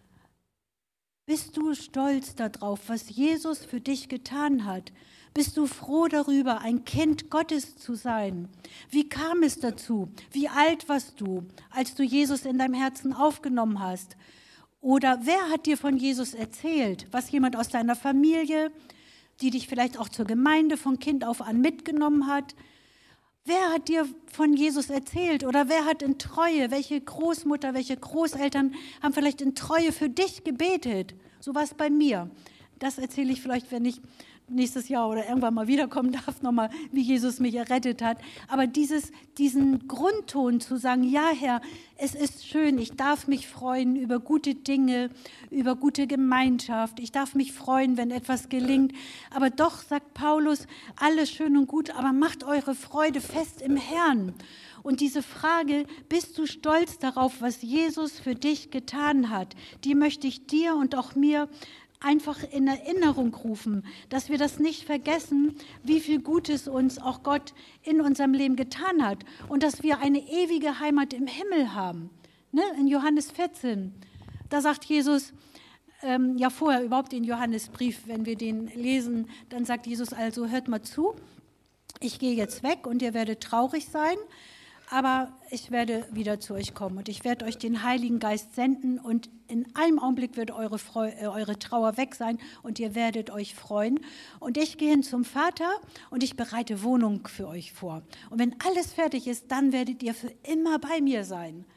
Bist du stolz darauf, was Jesus für dich getan hat? Bist du froh darüber, ein Kind Gottes zu sein? Wie kam es dazu? Wie alt warst du, als du Jesus in deinem Herzen aufgenommen hast? Oder wer hat dir von Jesus erzählt? Was jemand aus deiner Familie, die dich vielleicht auch zur Gemeinde von Kind auf an mitgenommen hat? Wer hat dir von Jesus erzählt? Oder wer hat in Treue, welche Großmutter, welche Großeltern haben vielleicht in Treue für dich gebetet? So war es bei mir. Das erzähle ich vielleicht, wenn ich nächstes Jahr oder irgendwann mal wiederkommen darf, nochmal, wie Jesus mich errettet hat. Aber dieses, diesen Grundton zu sagen, ja Herr, es ist schön, ich darf mich freuen über gute Dinge, über gute Gemeinschaft, ich darf mich freuen, wenn etwas gelingt. Aber doch, sagt Paulus, alles schön und gut, aber macht eure Freude fest im Herrn. Und diese Frage, bist du stolz darauf, was Jesus für dich getan hat, die möchte ich dir und auch mir einfach in Erinnerung rufen, dass wir das nicht vergessen, wie viel Gutes uns auch Gott in unserem Leben getan hat und dass wir eine ewige Heimat im Himmel haben. Ne? In Johannes vierzehn, da sagt Jesus, ähm, ja vorher überhaupt den Johannesbrief, wenn wir den lesen, dann sagt Jesus also, hört mal zu, ich gehe jetzt weg und ihr werdet traurig sein, aber ich werde wieder zu euch kommen und ich werde euch den Heiligen Geist senden und in einem Augenblick wird eure, Freu- äh, eure Trauer weg sein und ihr werdet euch freuen. Und ich gehe hin zum Vater und ich bereite Wohnung für euch vor. Und wenn alles fertig ist, dann werdet ihr für immer bei mir sein.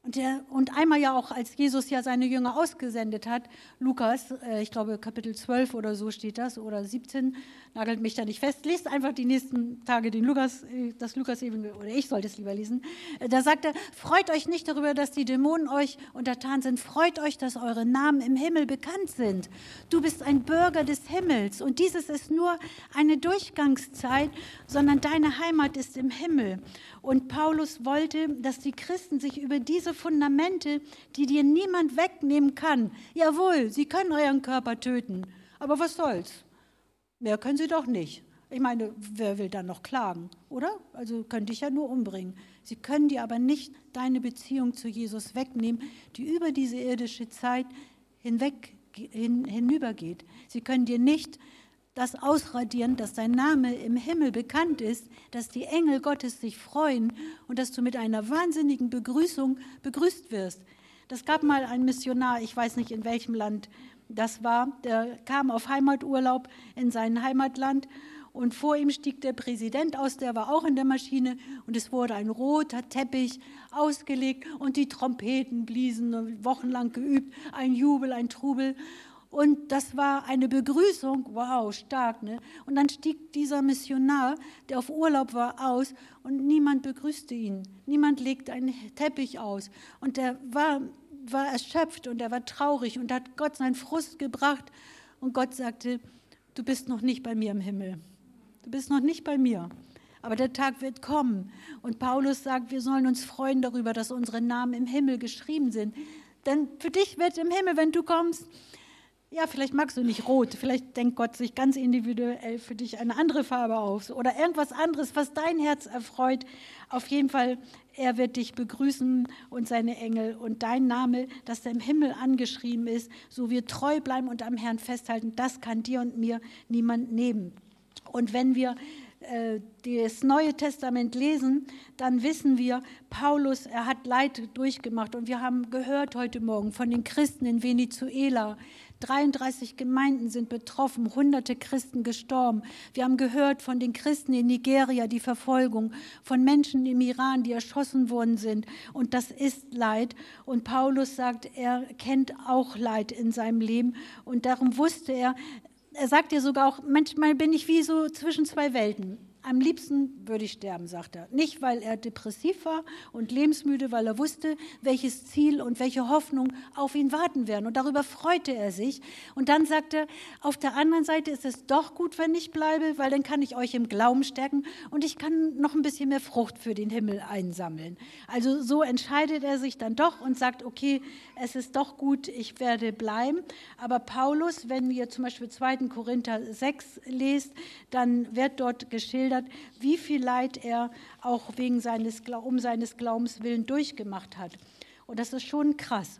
Und, der, und einmal ja auch, als Jesus ja seine Jünger ausgesendet hat, Lukas, äh, ich glaube Kapitel zwölf oder so steht das, oder siebzehn, nagelt mich da nicht fest, lest einfach die nächsten Tage den Lukas, das Lukas-Evangelium, oder ich sollte es lieber lesen. Da sagt er, freut euch nicht darüber, dass die Dämonen euch untertan sind, freut euch, dass eure Namen im Himmel bekannt sind. Du bist ein Bürger des Himmels und dieses ist nur eine Durchgangszeit, sondern deine Heimat ist im Himmel. Und Paulus wollte, dass die Christen sich über diese Fundamente, die dir niemand wegnehmen kann, jawohl, sie können euren Körper töten, aber was soll's? Mehr können sie doch nicht. Ich meine, wer will dann noch klagen, oder? Also können dich ja nur umbringen. Sie können dir aber nicht deine Beziehung zu Jesus wegnehmen, die über diese irdische Zeit hinweg, hin, hinübergeht. Sie können dir nicht das ausradieren, dass dein Name im Himmel bekannt ist, dass die Engel Gottes sich freuen und dass du mit einer wahnsinnigen Begrüßung begrüßt wirst. Das gab mal einen Missionar, ich weiß nicht in welchem Land das war, der kam auf Heimaturlaub in sein Heimatland und vor ihm stieg der Präsident aus, der war auch in der Maschine und es wurde ein roter Teppich ausgelegt und die Trompeten bliesen, wochenlang geübt, ein Jubel, ein Trubel. Und das war eine Begrüßung, wow, stark, ne? Und dann stieg dieser Missionar, der auf Urlaub war, aus und niemand begrüßte ihn. Niemand legte einen Teppich aus. Und der war, war erschöpft und er war traurig und hat Gott seinen Frust gebracht. Und Gott sagte, du bist noch nicht bei mir im Himmel. Du bist noch nicht bei mir. Aber der Tag wird kommen. Und Paulus sagt, wir sollen uns freuen darüber, dass unsere Namen im Himmel geschrieben sind. Denn für dich wird im Himmel, wenn du kommst, ja, vielleicht magst du nicht rot, vielleicht denkt Gott sich ganz individuell für dich eine andere Farbe aus oder irgendwas anderes, was dein Herz erfreut. Auf jeden Fall, er wird dich begrüßen und seine Engel und dein Name, dass der im Himmel angeschrieben ist, so wir treu bleiben und am Herrn festhalten, das kann dir und mir niemand nehmen. Und wenn wir äh, das Neue Testament lesen, dann wissen wir, Paulus, er hat Leid durchgemacht und wir haben gehört heute Morgen von den Christen in Venezuela, dreiunddreißig Gemeinden sind betroffen, hunderte Christen gestorben. Wir haben gehört von den Christen in Nigeria, die Verfolgung, von Menschen im Iran, die erschossen worden sind. Und das ist Leid. Und Paulus sagt, er kennt auch Leid in seinem Leben. Und darum wusste er, er sagt ja sogar auch, manchmal bin ich wie so zwischen zwei Welten. Am liebsten würde ich sterben, sagt er. Nicht, weil er depressiv war und lebensmüde, weil er wusste, welches Ziel und welche Hoffnung auf ihn warten werden. Und darüber freute er sich. Und dann sagt er, auf der anderen Seite ist es doch gut, wenn ich bleibe, weil dann kann ich euch im Glauben stärken und ich kann noch ein bisschen mehr Frucht für den Himmel einsammeln. Also so entscheidet er sich dann doch und sagt, okay, es ist doch gut, ich werde bleiben. Aber Paulus, wenn ihr zum Beispiel zweiter Korinther sechs lest, dann wird dort geschildert, wie viel Leid er auch wegen seines, um seines Glaubens willen durchgemacht hat. Und das ist schon krass.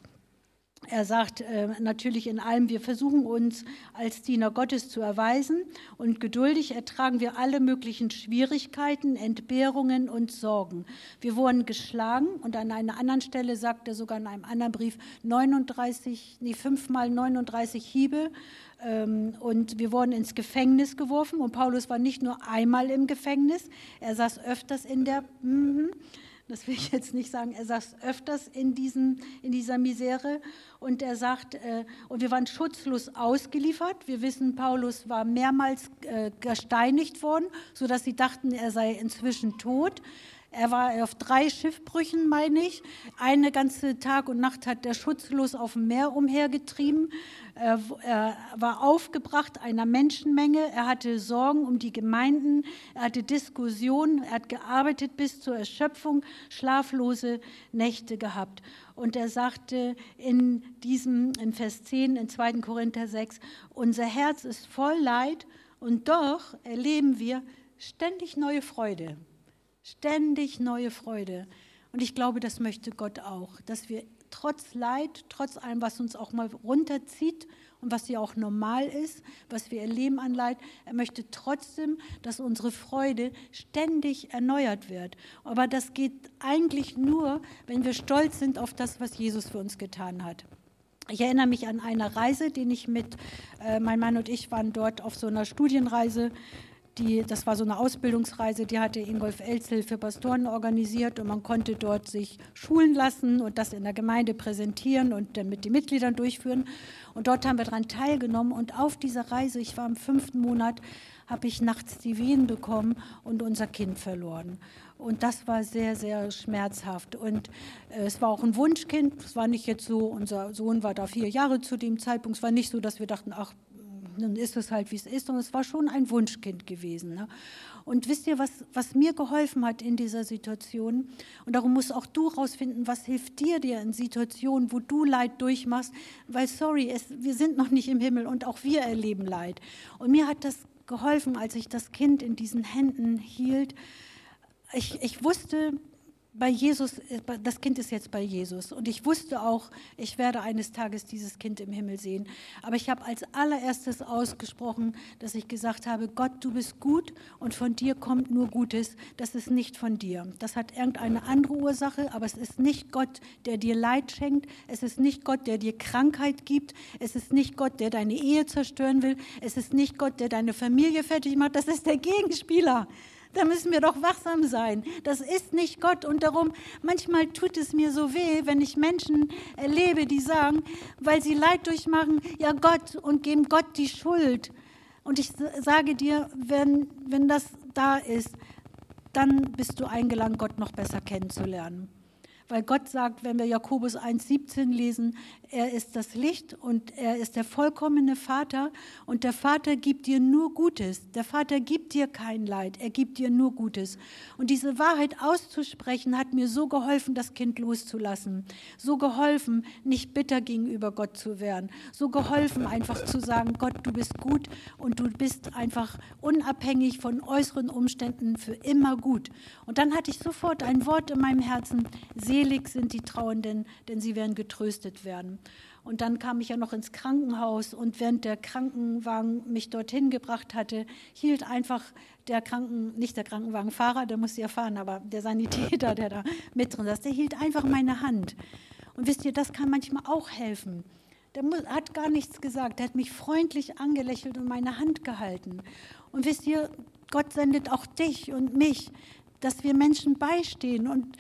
Er sagt äh, natürlich in allem, wir versuchen uns als Diener Gottes zu erweisen und geduldig ertragen wir alle möglichen Schwierigkeiten, Entbehrungen und Sorgen. Wir wurden geschlagen und an einer anderen Stelle sagt er sogar in einem anderen Brief neununddreißig, nee, fünfmal neununddreißig Hiebe ähm, und wir wurden ins Gefängnis geworfen und Paulus war nicht nur einmal im Gefängnis, er saß öfters in der... Mm, Das will ich jetzt nicht sagen. Er saß öfters in, diesen, in dieser Misere und er sagt, äh, und wir waren schutzlos ausgeliefert. Wir wissen, Paulus war mehrmals äh, gesteinigt worden, sodass sie dachten, er sei inzwischen tot. Er war auf drei Schiffbrüchen, meine ich. Eine ganze Tag und Nacht hat er schutzlos auf dem Meer umhergetrieben. Er, er war aufgebracht einer Menschenmenge. Er hatte Sorgen um die Gemeinden. Er hatte Diskussionen. Er hat gearbeitet bis zur Erschöpfung, schlaflose Nächte gehabt. Und er sagte in diesem, in Vers zehn, in zweiter Korinther sechs, unser Herz ist voll Leid und doch erleben wir ständig neue Freude. Ständig neue Freude. Und ich glaube, das möchte Gott auch, dass wir trotz Leid, trotz allem, was uns auch mal runterzieht und was ja auch normal ist, was wir erleben an Leid, er möchte trotzdem, dass unsere Freude ständig erneuert wird. Aber das geht eigentlich nur, wenn wir stolz sind auf das, was Jesus für uns getan hat. Ich erinnere mich an eine Reise, die ich mit, äh, mein Mann und ich waren dort auf so einer Studienreise. Die, das war so eine Ausbildungsreise, die hatte Ingolf Elzel für Pastoren organisiert und man konnte dort sich schulen lassen und das in der Gemeinde präsentieren und dann mit den Mitgliedern durchführen. Und dort haben wir daran teilgenommen und auf dieser Reise, ich war im fünften Monat, habe ich nachts die Wehen bekommen und unser Kind verloren. Und das war sehr, sehr schmerzhaft. Und äh, es war auch ein Wunschkind. Es war nicht jetzt so, unser Sohn war da vier Jahre zu dem Zeitpunkt. Es war nicht so, dass wir dachten, ach, dann ist es halt, wie es ist. Und es war schon ein Wunschkind gewesen. Ne? Und wisst ihr, was, was mir geholfen hat in dieser Situation? Und darum musst auch du rausfinden, was hilft dir, dir in Situationen, wo du Leid durchmachst. Weil, sorry, es, wir sind noch nicht im Himmel und auch wir erleben Leid. Und mir hat das geholfen, als ich das Kind in diesen Händen hielt. Ich, ich wusste, bei Jesus, das Kind ist jetzt bei Jesus und ich wusste auch, ich werde eines Tages dieses Kind im Himmel sehen. Aber ich habe als allererstes ausgesprochen, dass ich gesagt habe, Gott, du bist gut und von dir kommt nur Gutes. Das ist nicht von dir. Das hat irgendeine andere Ursache, aber es ist nicht Gott, der dir Leid schenkt. Es ist nicht Gott, der dir Krankheit gibt. Es ist nicht Gott, der deine Ehe zerstören will. Es ist nicht Gott, der deine Familie fertig macht. Das ist der Gegenspieler. Da müssen wir doch wachsam sein. Das ist nicht Gott. Und darum, manchmal tut es mir so weh, wenn ich Menschen erlebe, die sagen, weil sie Leid durchmachen, ja Gott, und geben Gott die Schuld. Und ich sage dir, wenn, wenn das da ist, dann bist du eingeladen, Gott noch besser kennenzulernen. Weil Gott sagt, wenn wir Jakobus eins siebzehn lesen, er ist das Licht und er ist der vollkommene Vater und der Vater gibt dir nur Gutes. Der Vater gibt dir kein Leid, er gibt dir nur Gutes. Und diese Wahrheit auszusprechen hat mir so geholfen, das Kind loszulassen. So geholfen, nicht bitter gegenüber Gott zu werden. So geholfen, einfach zu sagen, Gott, du bist gut und du bist einfach unabhängig von äußeren Umständen für immer gut. Und dann hatte ich sofort ein Wort in meinem Herzen, selig sind die Trauernden, denn sie werden getröstet werden. Und dann kam ich ja noch ins Krankenhaus und während der Krankenwagen mich dorthin gebracht hatte, hielt einfach der Kranken, nicht der Krankenwagenfahrer, der musste ja fahren, aber der Sanitäter, der da mit drin saß, der hielt einfach meine Hand. Und wisst ihr, das kann manchmal auch helfen. Der hat gar nichts gesagt, der hat mich freundlich angelächelt und meine Hand gehalten. Und wisst ihr, Gott sendet auch dich und mich, dass wir Menschen beistehen und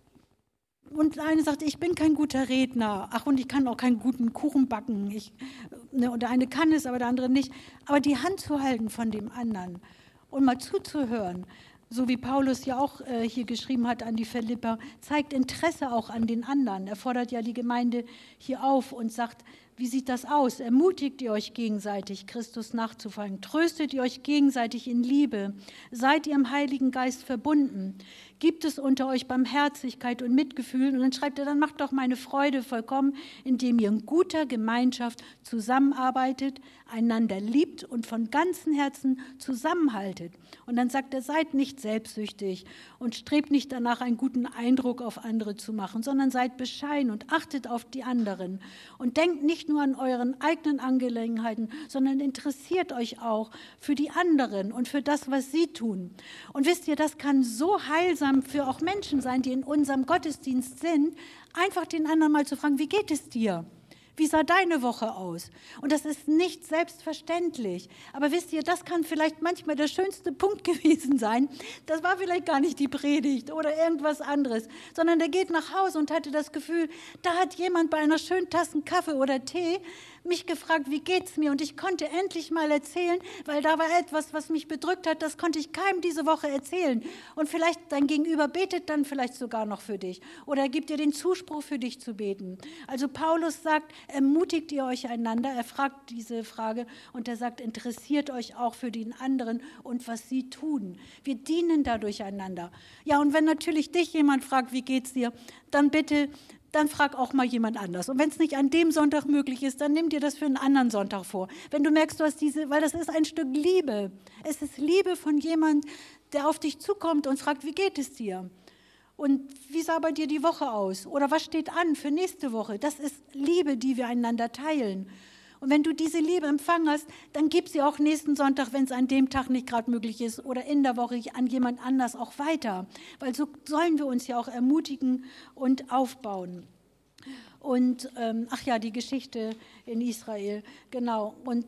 Und eine sagt, ich bin kein guter Redner. Ach, und ich kann auch keinen guten Kuchen backen. Ich, ne, und der eine kann es, aber der andere nicht. Aber die Hand zu halten von dem anderen und mal zuzuhören, so wie Paulus ja auch äh, hier geschrieben hat an die Philipper, zeigt Interesse auch an den anderen. Er fordert ja die Gemeinde hier auf und sagt, wie sieht das aus? Ermutigt ihr euch gegenseitig, Christus nachzufolgen? Tröstet ihr euch gegenseitig in Liebe? Seid ihr im Heiligen Geist verbunden? Gibt es unter euch Barmherzigkeit und Mitgefühl? Und dann schreibt er, dann macht doch meine Freude vollkommen, indem ihr in guter Gemeinschaft zusammenarbeitet, einander liebt und von ganzem Herzen zusammenhaltet. Und dann sagt er, seid nicht selbstsüchtig und strebt nicht danach, einen guten Eindruck auf andere zu machen, sondern seid bescheiden und achtet auf die anderen. Und denkt nicht nur an euren eigenen Angelegenheiten, sondern interessiert euch auch für die anderen und für das, was sie tun. Und wisst ihr, das kann so heilsam für auch Menschen sein, die in unserem Gottesdienst sind, einfach den anderen mal zu fragen, wie geht es dir? Wie sah deine Woche aus? Und das ist nicht selbstverständlich. Aber wisst ihr, das kann vielleicht manchmal der schönste Punkt gewesen sein. Das war vielleicht gar nicht die Predigt oder irgendwas anderes, sondern der geht nach Hause und hatte das Gefühl, da hat jemand bei einer schönen Tasse Kaffee oder Tee mich gefragt, wie geht's mir? Und ich konnte endlich mal erzählen, weil da war etwas, was mich bedrückt hat, das konnte ich keinem diese Woche erzählen. Und vielleicht dein Gegenüber betet dann vielleicht sogar noch für dich oder er gibt dir den Zuspruch, für dich zu beten. Also Paulus sagt, ermutigt ihr euch einander? Er fragt diese Frage und er sagt, interessiert euch auch für den anderen und was sie tun. Wir dienen dadurch einander. Ja, und wenn natürlich dich jemand fragt, wie geht's dir, dann bitte, dann frag auch mal jemand anders. Und wenn es nicht an dem Sonntag möglich ist, dann nimm dir das für einen anderen Sonntag vor. Wenn du merkst, du hast diese, weil das ist ein Stück Liebe. Es ist Liebe von jemand, der auf dich zukommt und fragt, wie geht es dir? Und wie sah bei dir die Woche aus? Oder was steht an für nächste Woche? Das ist Liebe, die wir einander teilen. Und wenn du diese Liebe empfangen hast, dann gib sie auch nächsten Sonntag, wenn es an dem Tag nicht gerade möglich ist, oder in der Woche an jemand anders auch weiter. Weil so sollen wir uns ja auch ermutigen und aufbauen. Und, ähm, ach ja, die Geschichte in Israel, genau. Und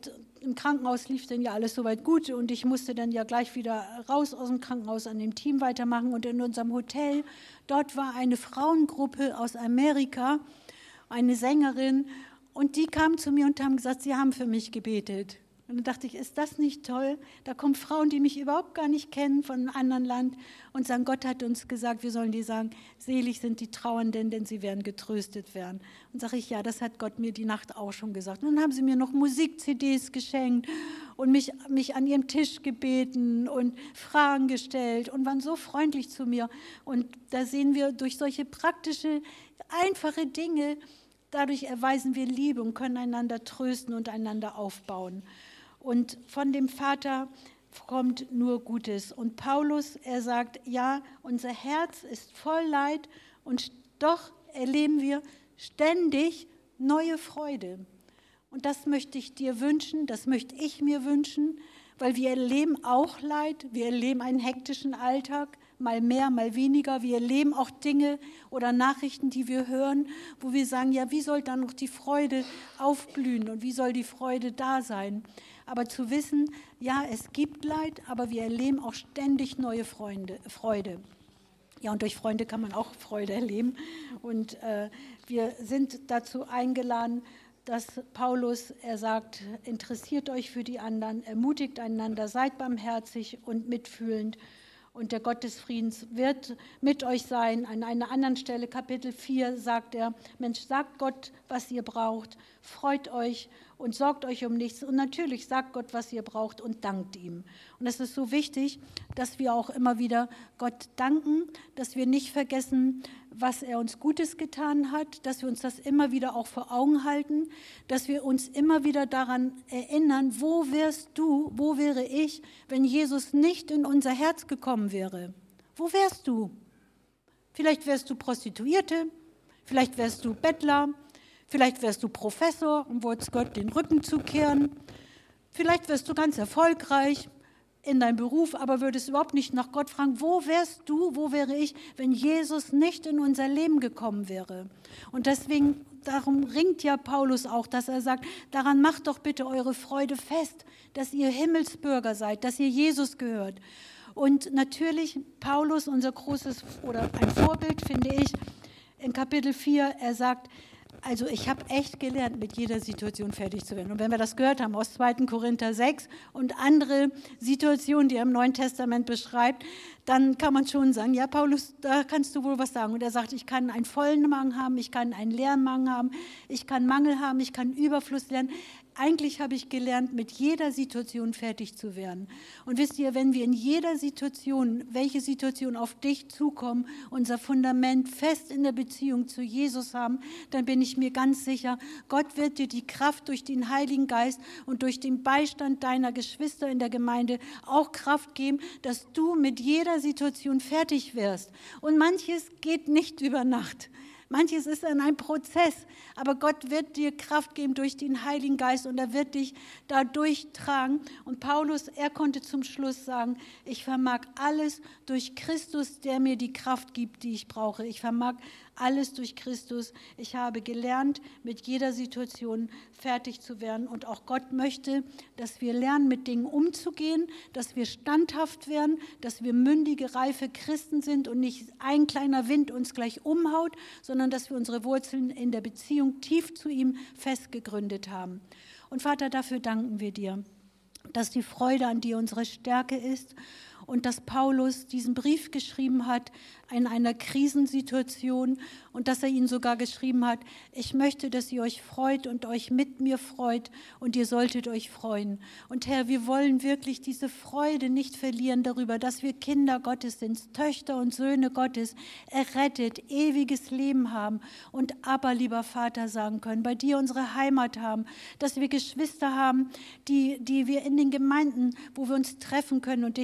im Krankenhaus lief dann ja alles soweit gut und ich musste dann ja gleich wieder raus aus dem Krankenhaus an dem Team weitermachen. Und in unserem Hotel, dort war eine Frauengruppe aus Amerika, eine Sängerin, und die kamen zu mir und haben gesagt, sie haben für mich gebetet. Und dann dachte ich, ist das nicht toll? Da kommen Frauen, die mich überhaupt gar nicht kennen, von einem anderen Land und sagen, Gott hat uns gesagt, wir sollen die sagen, selig sind die Trauernden, denn sie werden getröstet werden. Und sage ich, ja, das hat Gott mir die Nacht auch schon gesagt. Und dann haben sie mir noch Musik-C Ds geschenkt und mich, mich an ihrem Tisch gebeten und Fragen gestellt und waren so freundlich zu mir. Und da sehen wir durch solche praktische, einfache Dinge, dadurch erweisen wir Liebe und können einander trösten und einander aufbauen. Und von dem Vater kommt nur Gutes. Und Paulus, er sagt, ja, unser Herz ist voll Leid und doch erleben wir ständig neue Freude. Und das möchte ich dir wünschen, das möchte ich mir wünschen, weil wir erleben auch Leid, wir erleben einen hektischen Alltag, mal mehr, mal weniger. Wir erleben auch Dinge oder Nachrichten, die wir hören, wo wir sagen, ja, wie soll dann noch die Freude aufblühen und wie soll die Freude da sein? Aber zu wissen, ja, es gibt Leid, aber wir erleben auch ständig neue Freunde, Freude. Ja, und durch Freunde kann man auch Freude erleben. Und äh, wir sind dazu eingeladen, dass Paulus, er sagt, interessiert euch für die anderen, ermutigt einander, seid barmherzig und mitfühlend. Und der Gott des Friedens wird mit euch sein. An einer anderen Stelle, Kapitel vier, sagt er, Mensch, sagt Gott, was ihr braucht, freut euch und sorgt euch um nichts. Und natürlich sagt Gott, was ihr braucht und dankt ihm. Und es ist so wichtig, dass wir auch immer wieder Gott danken, dass wir nicht vergessen, was er uns Gutes getan hat, dass wir uns das immer wieder auch vor Augen halten, dass wir uns immer wieder daran erinnern, wo wärst du, wo wäre ich, wenn Jesus nicht in unser Herz gekommen wäre? Wo wärst du? Vielleicht wärst du Prostituierte, vielleicht wärst du Bettler, vielleicht wärst du Professor und wolltest Gott den Rücken zukehren, vielleicht wärst du ganz erfolgreich in deinem Beruf, aber würdest überhaupt nicht nach Gott fragen, wo wärst du, wo wäre ich, wenn Jesus nicht in unser Leben gekommen wäre? Und deswegen, darum ringt ja Paulus auch, dass er sagt, daran macht doch bitte eure Freude fest, dass ihr Himmelsbürger seid, dass ihr Jesus gehört. Und natürlich, Paulus, unser großes oder ein Vorbild, finde ich, in Kapitel vier, er sagt, also ich habe echt gelernt, mit jeder Situation fertig zu werden. Und wenn wir das gehört haben aus zweiten Korinther sechs und andere Situationen, die er im Neuen Testament beschreibt, dann kann man schon sagen, ja Paulus, da kannst du wohl was sagen. Und er sagt, ich kann einen vollen Mangel haben, ich kann einen leeren Mangel haben, ich kann Mangel haben, ich kann Überfluss lernen. Eigentlich habe ich gelernt, mit jeder Situation fertig zu werden. Und wisst ihr, wenn wir in jeder Situation, welche Situation auf dich zukommen, unser Fundament fest in der Beziehung zu Jesus haben, dann bin ich mir ganz sicher, Gott wird dir die Kraft durch den Heiligen Geist und durch den Beistand deiner Geschwister in der Gemeinde auch Kraft geben, dass du mit jeder Situation fertig wirst. Und manches geht nicht über Nacht. Manches ist dann ein Prozess, aber Gott wird dir Kraft geben durch den Heiligen Geist und er wird dich da durchtragen. Und Paulus, er konnte zum Schluss sagen, ich vermag alles durch Christus, der mir die Kraft gibt, die ich brauche. Ich vermag alles durch Christus. Ich habe gelernt, mit jeder Situation fertig zu werden. Und auch Gott möchte, dass wir lernen, mit Dingen umzugehen, dass wir standhaft werden, dass wir mündige, reife Christen sind und nicht ein kleiner Wind uns gleich umhaut, sondern dass wir unsere Wurzeln in der Beziehung tief zu ihm festgegründet haben. Und Vater, dafür danken wir dir, dass die Freude an dir unsere Stärke ist und dass Paulus diesen Brief geschrieben hat in einer Krisensituation und dass er ihn sogar geschrieben hat, ich möchte, dass ihr euch freut und euch mit mir freut und ihr solltet euch freuen. Und Herr, wir wollen wirklich diese Freude nicht verlieren darüber, dass wir Kinder Gottes sind, Töchter und Söhne Gottes, errettet, ewiges Leben haben und aber, lieber Vater, sagen können, bei dir unsere Heimat haben, dass wir Geschwister haben, die, die wir in den Gemeinden, wo wir uns treffen können und dich anbeten,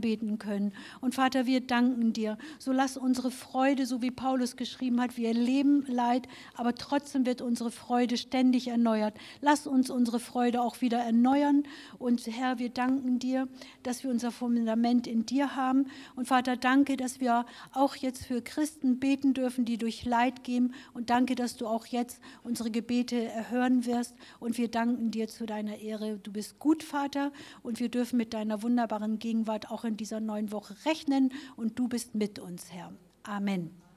beten können. Und Vater, wir danken dir. So lass unsere Freude, so wie Paulus geschrieben hat, wir erleben Leid, aber trotzdem wird unsere Freude ständig erneuert. Lass uns unsere Freude auch wieder erneuern. Und Herr, wir danken dir, dass wir unser Fundament in dir haben. Und Vater, danke, dass wir auch jetzt für Christen beten dürfen, die durch Leid gehen. Und danke, dass du auch jetzt unsere Gebete erhören wirst. Und wir danken dir zu deiner Ehre. Du bist gut, Vater, und wir dürfen mit deiner wunderbaren Gegenwart auch in dieser neuen Woche rechnen. Und du bist mit uns, Herr. Amen.